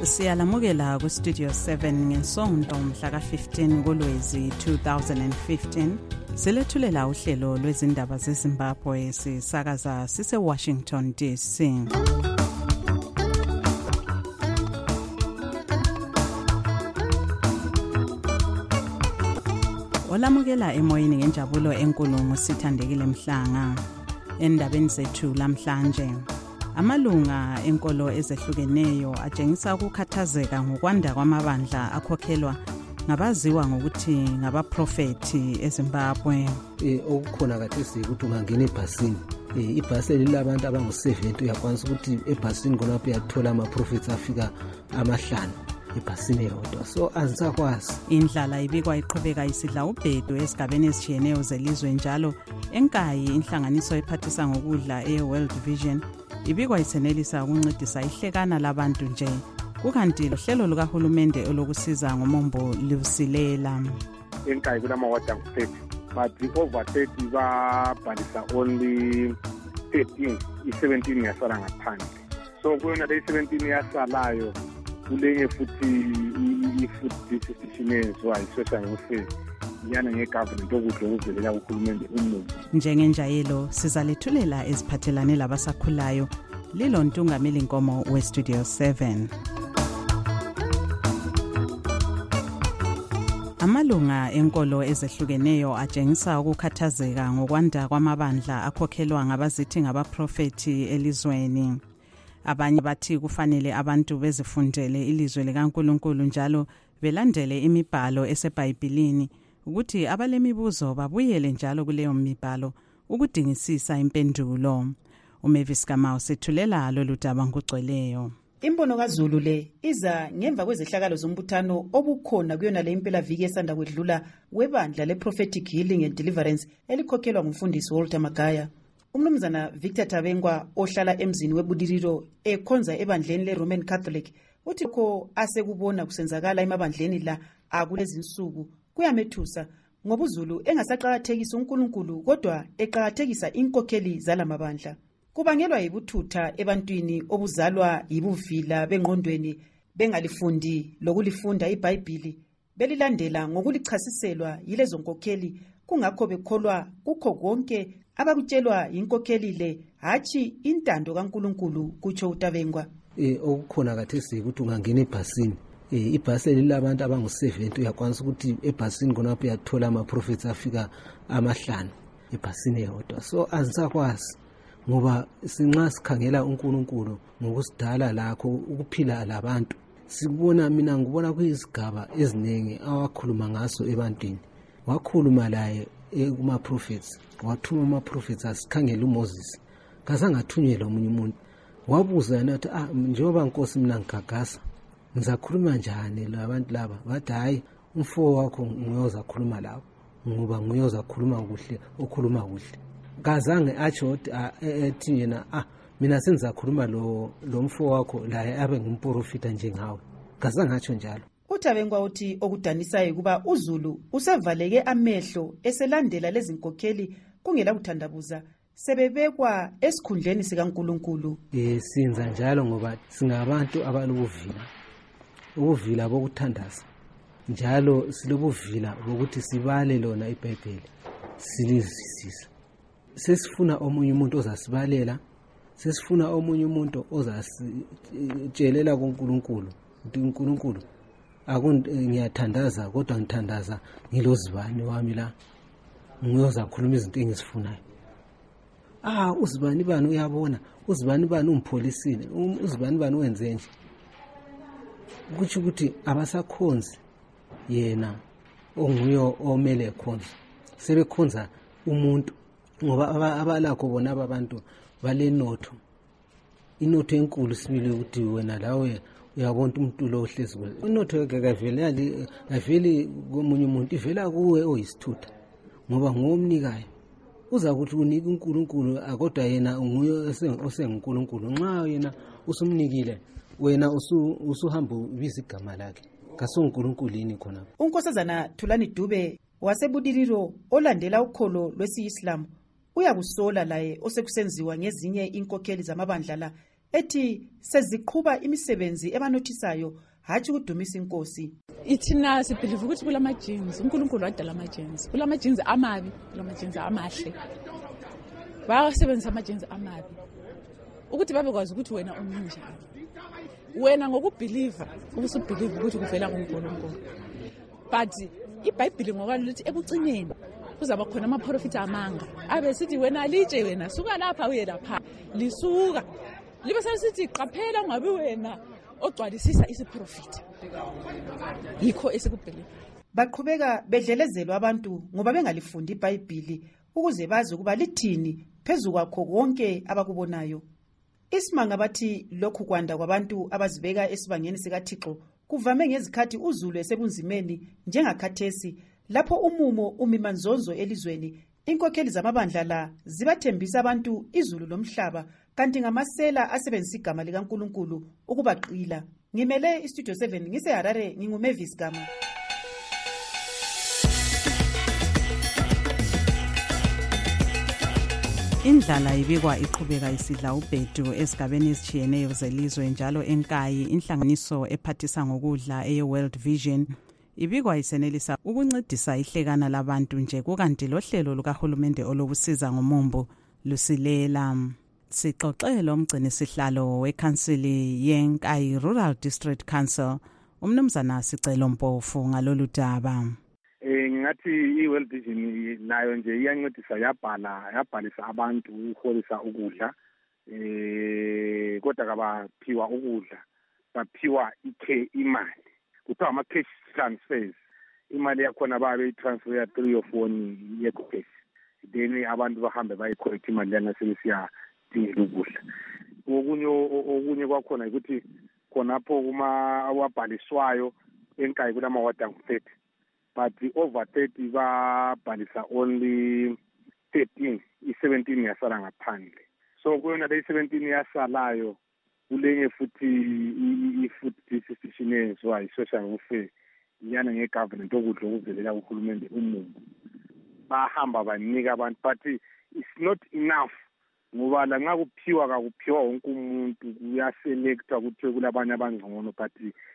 Siyalamukela ku Studio 7 ngesonto mhla ka-15 kuLwezi 2015. Silethulela uhlelo lwezindaba zeZimbabwe sisakaza sise-Washington DC. Olamukela emoyeni ngenjabulo enkulu Sithandekile Mhlanga. Endabeni zethu lamhlanje, amalunga enkolo ezehlukeneyo atshengisa ukukhathazeka ngokwanda kwamabandla akhokhelwa ngabaziwa ngokuthi ngabaprofeti eZimbabwe. Okukhona kathesi ukuthi ungangena ebhasini, ibhasi lilabantu abangu-70, uyakwanisa ukuthi ebhasini khonapho uyathola ama-profits afika 5 ebhasini yodwa. So azisakwazi. Indlala ibikwa iqhubeka isidla ubhedu esigabeni ezitshiyeneyo zelizwe, njalo enkayi inhlanganiso ephathisa ngokudla e-World Vision ibikwa isenelisa ukuncedisa ihlekana labantu nje, kukanti lohlelo lukahulumende olokusiza ngomombo lusilela. Enkayi kulama-ward angu-30, but over 30 babhalisa only 13, i-17 yasala ngaphandle. So kuyona le 17 yasalayo kulenye futhi i-food distribution eyenziwa i-social welfare yana nge-government okudla okuvelela kuhulumende umubi. Njengenjayelo sizalethulela eziphathelane labasakhulayo. Lilo Ntungameli Nkomo we-Studio 7. Amalunga enkolo ezehlukeneyo atshengisa ukukhathazeka ngokwanda kwamabandla akhokhelwa ngabazithi ngabaprofeti elizweni. Abanye bathi kufanele abantu bezifundele ilizwe likaNkulunkulu njalo belandele imibhalo eseBhayibhelini, ukuthi abalemibuzo babuyele njalo kuleyo mibhalo ukudingisisa impendulo. uMavis Kamau sethulela lolu daba ngokugcweleyo. Imbono kaZulu le iza ngemva kwezehlakalo zombuthano obukhona kuyona le impela viki esanda kwedlula webandla le-Prophetic Healing and Deliverance elikhokhelwa ngumfundisi Walter Magaya. Umnumzana Victor Tabengwa ohlala emzini weBudiriro ekhonza ebandleni le-Roman Catholic uthi ko asekubona kusenzakala emabandleni la akulezi nsuku kuyamethusa ngoba uZulu engasaqakathekisa uNkulunkulu kodwa eqakathekisa inkokheli zalamabandla. Kubangelwa yibuthutha ebantwini obuzalwa yibuvila bengqondweni bengalifundi lokulifunda iBhayibheli belilandela ngokulichasiselwa yilezo nkokheli, kungakho bekholwa kukho konke abakutshelwa inkokheli le, hathi intando kaNkulunkulu, kutsho uTabengwa. Okukhona kathesi ukuthi ungangena ebhasini, ibhasi lilabantu abangu-70, uyakwanisa ukuthi ebhasini khonapho uyathola ama-profits afika 5 ebhasini yodwa. So azisakwazi ngoba sinxa sikhangela uNkulunkulu ngokusidala lakho ukuphila labantu, mina ngibona kuyizigaba eziningi awakhuluma ngaso ebantwini. Wakhuluma laye kuma-prophets, wathuma ama-prophets asikhangela uMoses, kazangathunyelwa omunye umuntu. Wabuza yena ukuthi njengoba Nkosi mina ngigagasa ngizakhuluma njani labantu laba? Bathi hayi, umfo wakho nguyoza khuluma lawo ngoba nguyoza khuluma kuhle, okhuluma kuhle. Kazange atsho ethi yena mina sengizakhuluma lo mfo wakho laye abe ngumprofita njengawe. Kazange atsho njalo. uTabengwa uthi okudanisayo kuba uZulu usevaleke amehlo eselandela lezi nkokheli kungela kuthandabuza sebebekwa esikhundleni sikaNkulunkulu. Sinza njalo ngoba singabantu abalubuvila, ubuvila bokuthandaza, njalo silobuvila bokuthi sibale lona iBhayibheli silizwisisa. Sesifuna omunye umuntu ozasibalela, sesifuna omunye umuntu ozasitshelela kuNkulunkulu ukuthi uNkulunkulu ngiyathandaza kodwa ngithandaza ngilozibani wami la ngiyoza khuluma izinto engizifunayo. Uzibani bani uyabona, uzibani bani umpholisile, uzibani bani wenze nje. Kuthi ukuthi abasakhonzi yena onguyo omele khonza, sebekhonza umuntu ngoba abalakho bona abantu balenotho, inotho enkulu sibili ukuthi wena lawe uyabona umuntu lo ohlezi kuwe. Inotho yakaveli komunye umuntu, ivela kuwe oyisithutha ngoba ngomnikayo. Uza ukuthi unika uNkulunkulu kodwa yena nguye osenguNkulunkulu. Nxa yena usumnikile wena usuhamba ubiza igama lakhe, kasoNkulunkulu yini khona. uNkosazana Thulani Dube waseBudiriro olandela ukholo lwesi-Islam uyakusola laye osekusenziwa ngezinye inkokheli zamabandla la ethi seziqhuba imisebenzi ebanothisayo hatshi ukudumisa inkosi. Ithina sibhiliva ukuthi kulamajinsi uNkulunkulu wadala amajinsi, kulamajinsi amabi, kulamajinsi amahle. Bayasebenzisa amajinsi amabi ukuthi babekwazi ukuthi wena uninjani. Wena ngokubhiliva ubusubhiliva ukuthi kuvela kuNkulunkulu. But iBhayibheli ngokwalo lithi ekucineni kuzaba khona amaprofeti amanga. Abe sithi wena litshe wena suka lapha uye lapha. Lisuka. Libe sesithi qaphela ngabe wena ogcwalisisa isiprofeti. Yikho esikubhiliva. Baqhubeka bedlelezelwa abantu ngoba bengalifundi iBhayibheli ukuze bazi ukuba lithini phezu kwakho konke abakubonayo. Isimanga bathi lokhu kwanda kwabantu abazibeka esibangeni sikaThixo kuvame ngezikhathi uzulu esebunzimeni njengakhathesi lapho umumo umimanzonzo elizweni. Inkokheli zamabandla la zibathembisa abantu izulu lomhlaba kanti ngamasela asebenzisa igama likaNkulunkulu ukubaqila. Ngimele iStudio 7 ngiseHarare nginguMavis Gama. Indlala ibikwa iqhubeka isidla ubhedu esigabeni ezitshiyeneyo zelizwe njalo enkayi inhlanganiso ephathisa ngokudla eyeWorld Vision ibikwa isenelisa ukuncedisa ihlekana labantu nje kukanti lohlelo lukahulumende olokusiza ngomumbu lusilela. Sixoxe lomgcini sihlalo wekhansili yenkayi Rural District Council umnumzana Sicelo Mpofu ngalolu daba. Ngathi iWorld Vision nayo nje iyancedisa yabhalisa abantu uholisa ukudla kodwa kabaphiwa ukudla baphiwa imali kuthiwa ama-cash transfers. Imali yakhona babe transfer 3 or 4 ye-cash then abantu bahambe bayicollect imali lana sebesiya dingela ukudla. Okunye kwakhona ukuthi khonapho wabhaliswayo enkayi kulama-ward angu-30 but over 30 babhalisa only 13, 17 yasala ngaphandle. So kuyona le 17 yasalayo kulenye futhi i-food distribution eyenziwa i-social welfare iyana nge-government okudla okuvelela kuhulumende umumbu bahamba banika abantu but it's not enough ngoba la nxa kuphiwa kakuphiwa wonke umuntu kuyaselectwa kuthiwe kulabanye abangcono but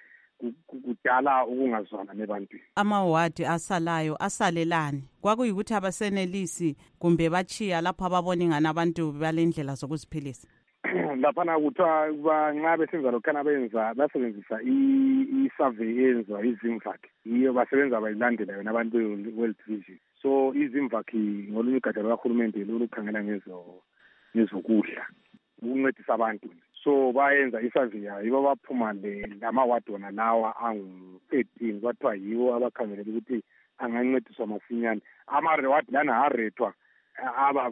kudala ukungazwana nebantwini. Amawadi asalayo asalelani kwakuyikuthi abasenelisi kumbe bachiya lapho ababona ingana abantu balendlela zokuziphilisa. Laphana kuthiwa nxa besenza lokhana basebenzisa i-survey yenziwa izimvakhe yiyo basebenza bayilandela yona abantu be-World Vision. So izimvakhe ngolunye ugatsha lukahulumende olukhangela ngezokudla ukuncedisa abantu. So bayenza i-survey yayo yibo baphuma lamawadi wona lawa angu-13 kwathiwa yiwo abakhangelela ukuthi angancediswa masinyane. Ama-reward lana arethwa aba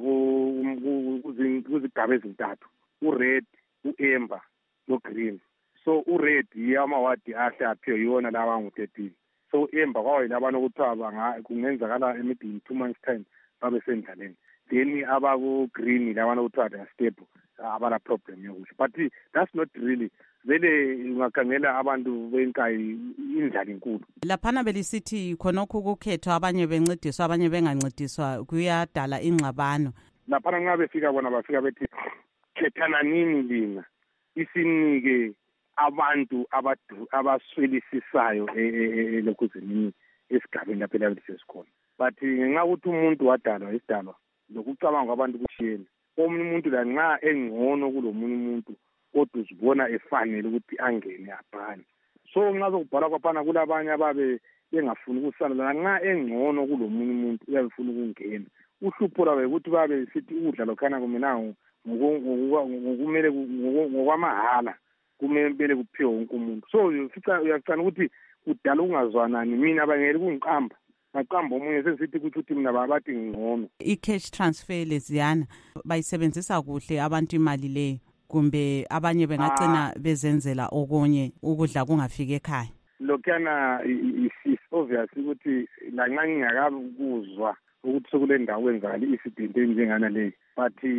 kuzigaba ezintathu u-red, u-amber no-green. So u-red yiyo amawadi ahle aphiwe yiwona lawa angu-13. So u-amber kwawayila abantu okuthiwa kungenzakala maybe 2 months time babe sendlaleni. Then abaku-green labantu okuthiwa they are stable abala problem yokudla but that's not really vele ungakhangela abantu benkayi indlala inkulu. Laphana belisithi khonokho ukukhethwa abanye bencediswa abanye bengancediswa kuyadala ingxabano. Laphana nxa befika bona bafika bethi khethana nini lina isinike abantu abaswelisisayo elokhuzini esigabeni lapho lapho sesikhona but ngenxa ukuthi umuntu wadalwa isidalwa lokucabanga kwabantu kushiyene. Omunye umuntu la nxa engcono kulomunye umuntu kodwa uzibona efanele ukuthi angene abhale. So nxa sokubhala kwaphana kulabanye ababe bengafuni ukusala la nxa engcono kulomunye umuntu uyabefuna ukungena. Uhlupho lwabe ukuthi babe sithi ukudla lokhana kumenango ngokumele ngokwamahala kumele kuphiwe wonke umuntu. So uyacana ukuthi kudala ukungazwanani mina bangeli kungiqamba maqamba omunye sesithi ukuthi mina babathi ngcono. I-cash transfer leziyana bayisebenzisa kuhle abantu imali leyo kumbe abanye bengagcina bezenzela okunye ukudla kungafika ekhaya. Lokhana is obvious ukuthi la nxa ngingakabuzwa ukuthi sekule ndawo kwenzakala isidinto njengana leyi but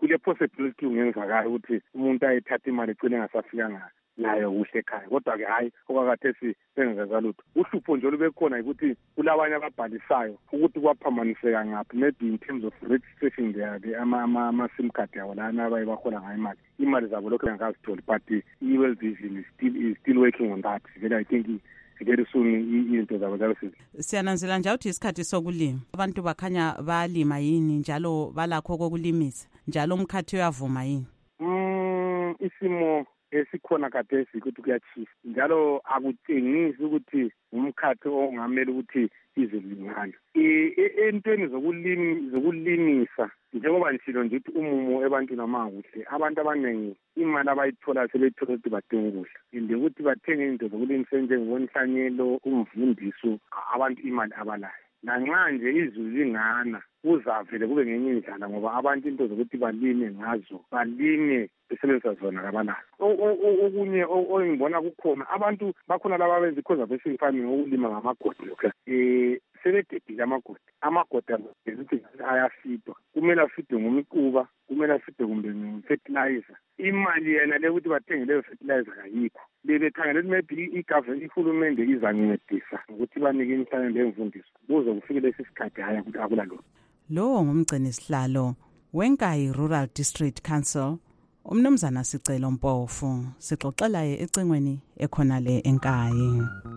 kule possibility ungenzakala ukuthi umuntu ayethatha imali egcine engasafikanga nayo kuhle ekhaya. Kodwa-ke hayi okwakhathesi bengenzeka lutho. Uhlupho nje olubekhona ukuthi kulabanye ababhalisayo ukuthi kwaphambaniseka ngaphi, maybe in terms of registration there ama-sim card yabo lana abaye bahola ngayo imali zabo lokhu bengazitholi, but i-World Vision is still working on that. Then I think very soon into zabo zabe siyananzela nje ukuthi isikhathi sokulima abantu bakhanya balima yini njalo balakho kokulimisa njalo umkhathi uyavuma yini? Isimo esikhona khathesi ukuthi kuyachisa njalo akutshengisi ukuthi umkhathi ongamele ukuthi izilingana entweni zokulimisa. Njengoba nishilo nje ukuthi umumo ebantwini amanguhle, abantu abaningi imali abayithola sebethola ukuthi badinga ukudla, inde ukuthi bathenge into zokulimisa njengonhlanyelo, umvundiso, abantu imali abalayo. Nanxa nje izulu lingana kuzavele kube ngenye indlela ngoba abantu into zokuthi balime ngazo, balime besebenzisa zona kabanazo. Okunye engibona kukhona abantu bakhona laba benza i-conservation farming ukulima ngamagodi lokho. Sebededile amagodi ukuthi ayafidwa, kumele afidwe ngomquba, kumele afidwe kumbe nge-fertilizer. Imali yena le ukuthi bathenge leyo fertilizer kayikho. Bebekhangela ukuthi maybe i-government, ihulumende izancedisa ukuthi banike imhlanje lemfundiso kuze kufike lesi sikhathi haya ukuthi akulalokho. Lo ngumgcini sihlalo weNkayi Rural District Council umnumzana Sicelo Mpofu, sixoxela ecingweni ekhona le eNkayi.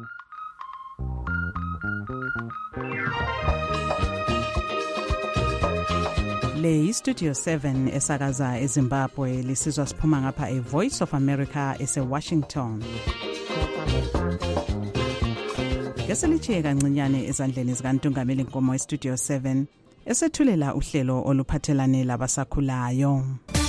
Le Studio 7 esakaza eZimbabwe lisizwa siphuma ngapha eVoice of America eseWashington. Ngeselichiye kancinyane ezandleni zikaNtungameli Nkomo eStudio 7 esethulela uhlelo oluphathelane labasakhulayo.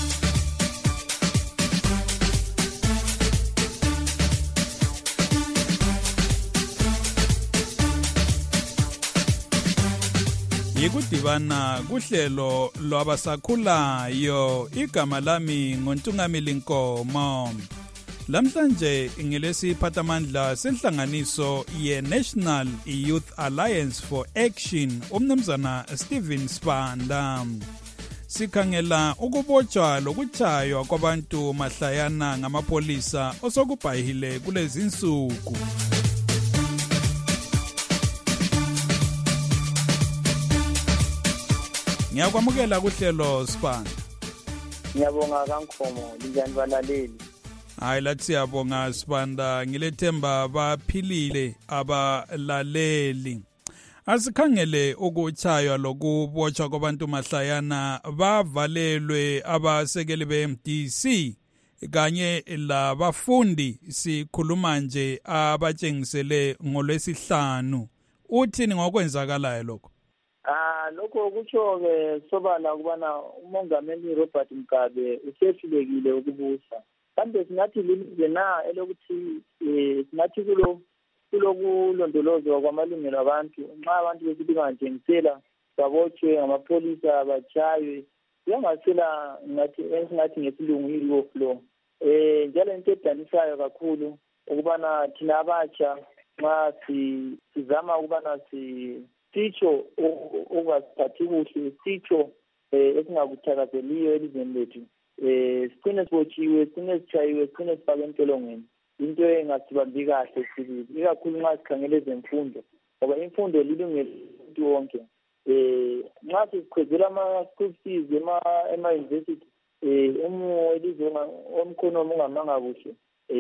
Yikudibana kuhlelo lwabasakhulayo. Igama lami ngoNtungameli Nkomo. Lamhlanje ngilesiphathamandla senhlanganiso ye-National Youth Alliance for Action umnumzana Stephen Sibanda. Sikhangela ukubotshwa lokuchaywa kwabantu mahlayana ngamapolisa osokubhahile kulezi insuku. Ngiyakwamukela kuhlelo Sibanda. Ngiyabonga kaNkomo, linjani balaleli? Hayi lathi siyabonga Sibanda, ngilethemba baphilile abalaleli. Asikhangele ukuchaywa lokubotshwa kwabantu mahlayana bavalelwe abasekeli beMDC kanye labafundi. Sikhuluma nje abatshengisele ngolwesihlanu. Uthini ngokwenzakalayo lokho? Lokho kutsho-ke sobala ukubana umongameli Robert Mugabe usehlulekile ukubusa. Kambe singathi lilize na elokuthi singathi kulokulondolozwa kwamalungelo abantu nxa abantu besithi bangatshengisela babotshwe ngamapholisa bachaywe kuyangasela ngathi ngesilungu yi-rule of law. Njalo into edanisayo kakhulu ukubana thina abatsha nxa sizama ukubana sitsho okungasiphathi kuhle, sitsho esingakuthakazeliyo elizweni lethu, sicine sibotshiwe, sicine sichayiwe, sicine sifake entolongweni. Into engasibambi kahle sibili, ikakhulu nxa sikhangele ezemfundo, ngoba imfundo lilungelo umuntu wonke. Nxa sikhwezela ama-school fees ema-university, omkhonomi ungamanga kuhle,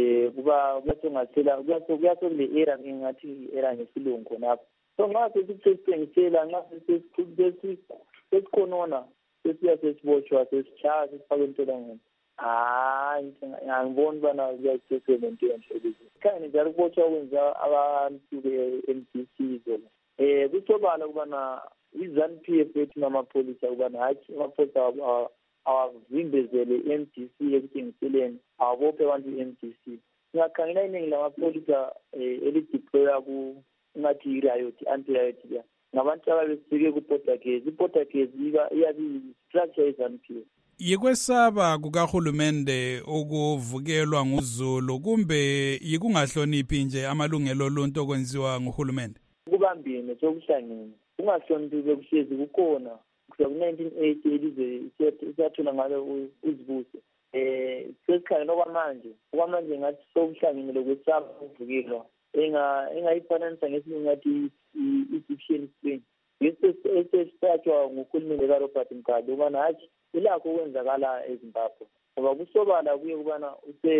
kuyasokule-era engathi i-era ngesilungu khonapho. So nxa sesithengisela, nxa sesikhonona, sesiya sesibotshwa, sesitshaya, sesifake entolongweni, angiboni ubana kuyasesebento enhle. Khanye njalo ukubotshwa okwenza abantu be-MDC zona. Kusobala ukubana i-ZANU-PF ethu namapholisa ukubana hatshi amapholisa awavimbezele i-MDC ekuthengiseleni, awabophe abantu i-MDC. Singakhangela iningi lamapholisa elideploya ngathi i-riot, anti-riot ya. Ngabantu ababesike ku-Portuguese. I-Portuguese iyabe i-structure ye-ZANU-PF. Yikwesaba kukahulumende ukuvukelwa nguzulu kumbe yikungahloniphi nje amalungelo oluntu okwenziwa nguhulumende? Kubambene sokuhlangene. Kungahloniphi bekuhlezi kukhona kusukela ku-1980 ilizwe isiyathola ngalo uzibuso. Sesikhangela okwamanje ngathi sokuhlangene kwesaba ukuvikelwa engayifananisa ngesilungu ngathi i-Egyptian spring. Esesiphathwa nguhulumende kaRobert Mugabe ubana hatshi ilakho ukwenzakala eZimbabwe ngoba kusobala kuye kubana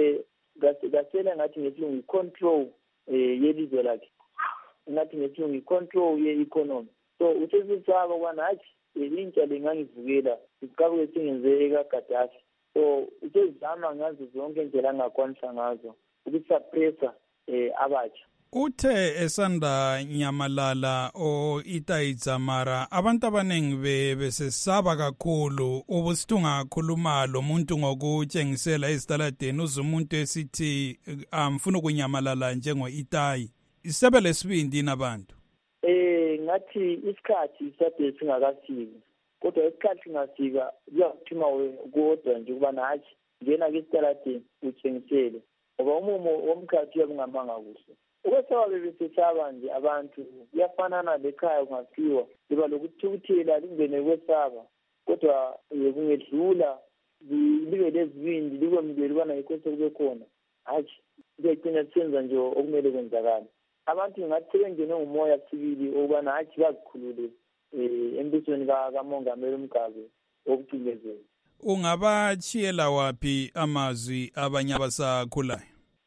gasela ngathi ngesilungu i-control yelizwe lakhe, ngathi ngesilungu i-control ye-economy. So usesisaba ubana hatshi intsha lengangivukela isiqabuke singenze ekaGaddafi. So usezama ngazo zonke indlela angakwanisa ngazo ukusuppressa abatsha. Uthe esanda nyamalala Itai Dzamara abantu abanengi besesaba kakhulu ubusithi ungakhuluma lo muntu ngokutshengisela ezitaladeni uze umuntu esithi amfuna ukunyamalala njengo-Itai. Isebe lesibindi nabantu. Ngathi isikhathi sade singakafiki. Kodwa isikhathi singafika kuyakuthima kodwa nje kuba nathi ngena kwesitaladeni utshengisele. Ngoba umumo womkhathi uyabungamanga kuhle. Ukwesaba bebesesaba nje abantu kuyafanana lekhaya kungafiwa liba lokuthukuthela lingene kwesaba kodwa kungedlula libe lezibindi likwemukele ubana yikho sekube khona hatshi kuyagcina senza nje okumele kwenzakala. Abantu ngathi sebengene ngumoya sibili ukubana hatshi bazikhulule embusweni kamongameli uMgabe wokucindezela. Ungabachiyela waphi amazwi abanye abasakhulayo?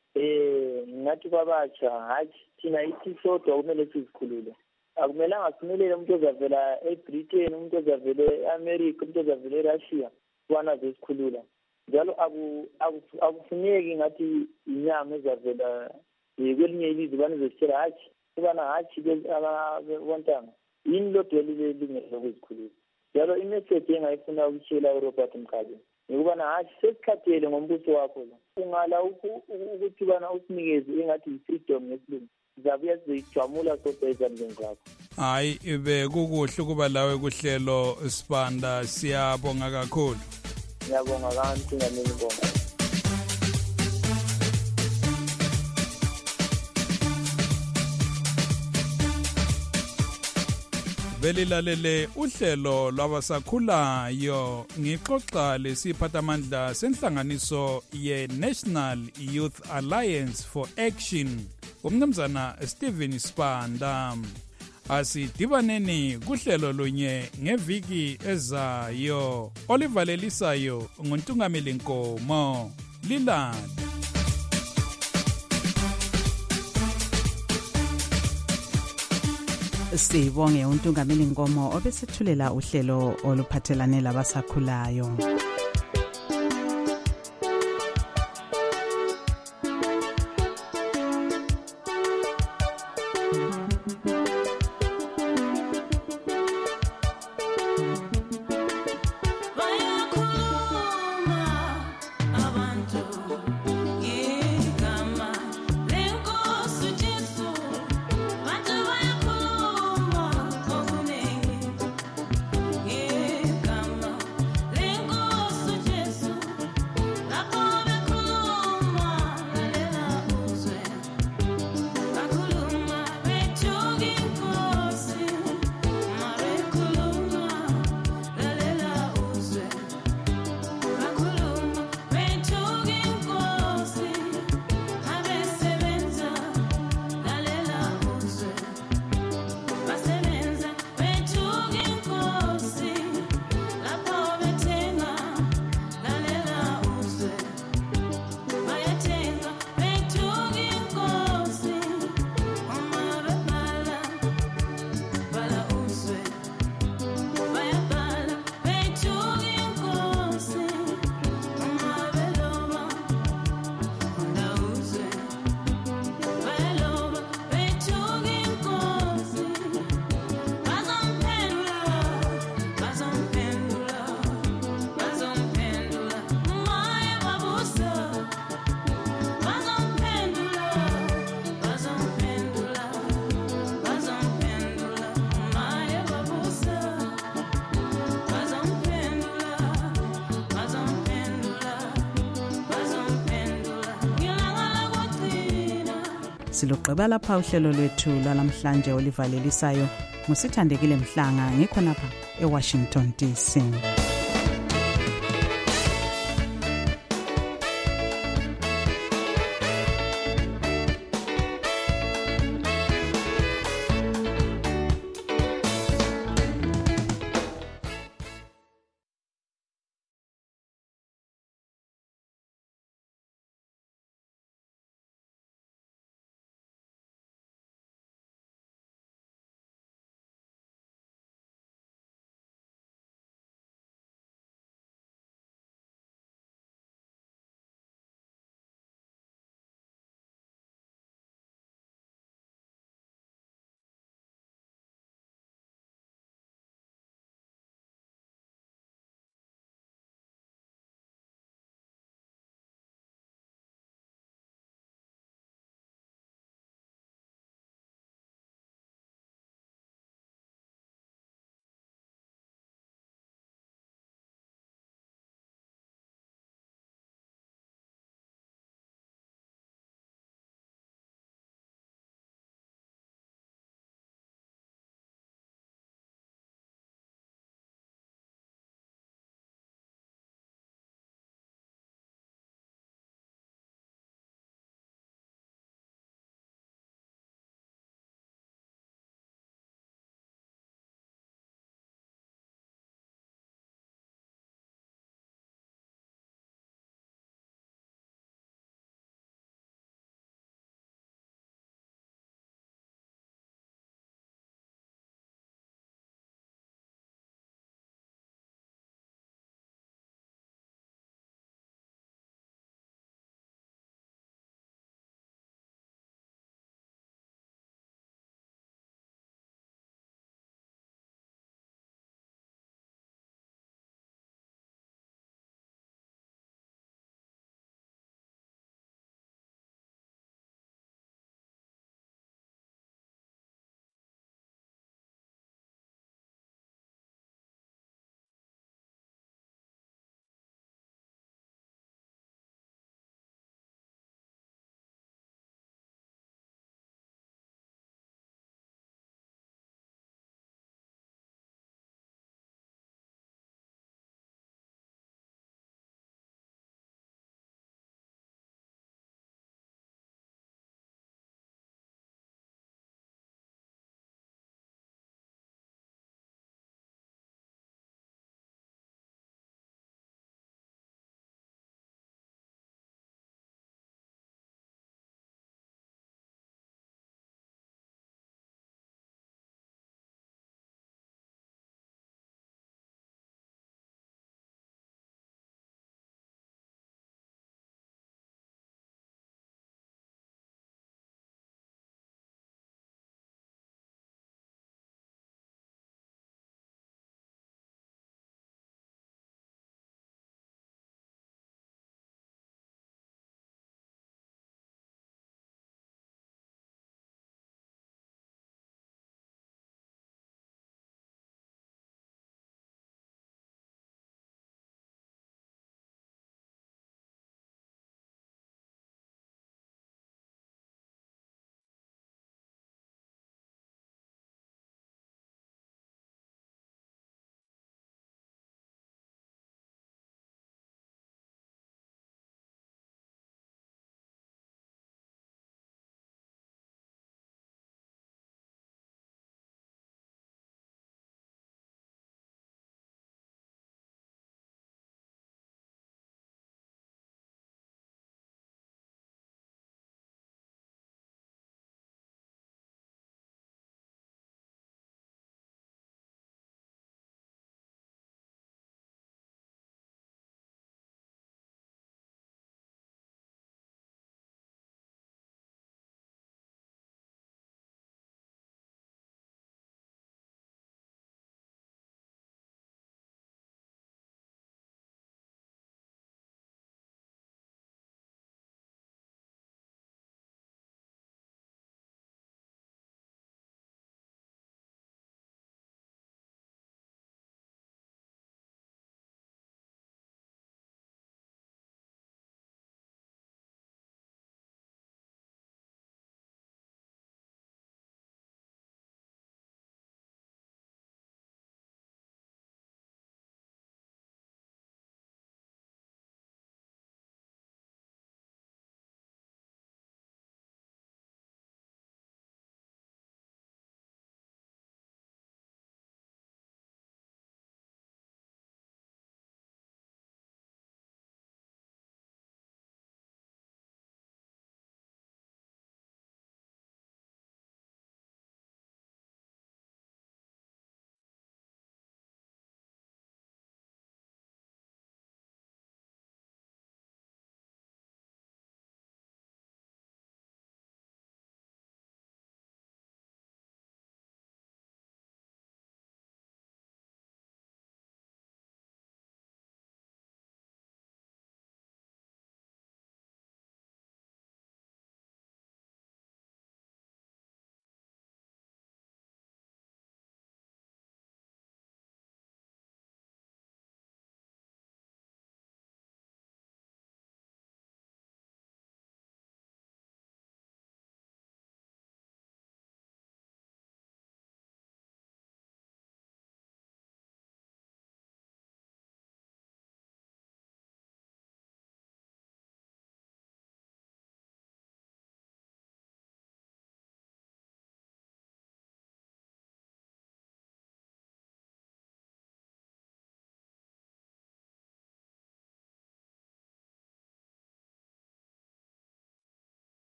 Ngathi kwabatsha hatshi thina ithi sodwa kumele sizikhulule. Akumelanga simelele umuntu ozavela eBritain, umuntu ozavela eAmerica, umuntu ozavela eRussia kwana zesikhulula. Njalo akufuneki ngathi inyama ezavela kwelinye ilizwe banizositshela hatshi ubana hatshi abontanga yini lodwa lilingelo lokuzikhulula. Njalo imessage engayifuna ukutshela uRobert Mugabe ngikubana hatshi sesikhathele ngombuso wakho lo ungala ukuthi bana usinikeze engathi i-freedom ngesilungu sizabuya sizoyijwamula sodwa ezandleni zakho. Hayi bekukuhle ukuba lawe kuhlelo Sibanda, siyabonga kakhulu. Ngiyabonga kanti ngamini bonke. Belilalele uhlelo lwabasakhulayo ngixoxa lesiphathamandla senhlanganiso ye-National Youth Alliance for Action umnumzana Stephen Sibanda. Asidibaneni kuhlelo lunye ngeviki ezayo olivalelisayo nguNtungameli Nkomo. Lilala. Sibonge uNtungameli Nkomo obesethulela uhlelo oluphathelane labasakhulayo. Silugqiba lapha uhlelo lwethu lwalamhlanje olivalelisayo. Musithandekile Mhlanga ngikho napha. eWashington DC.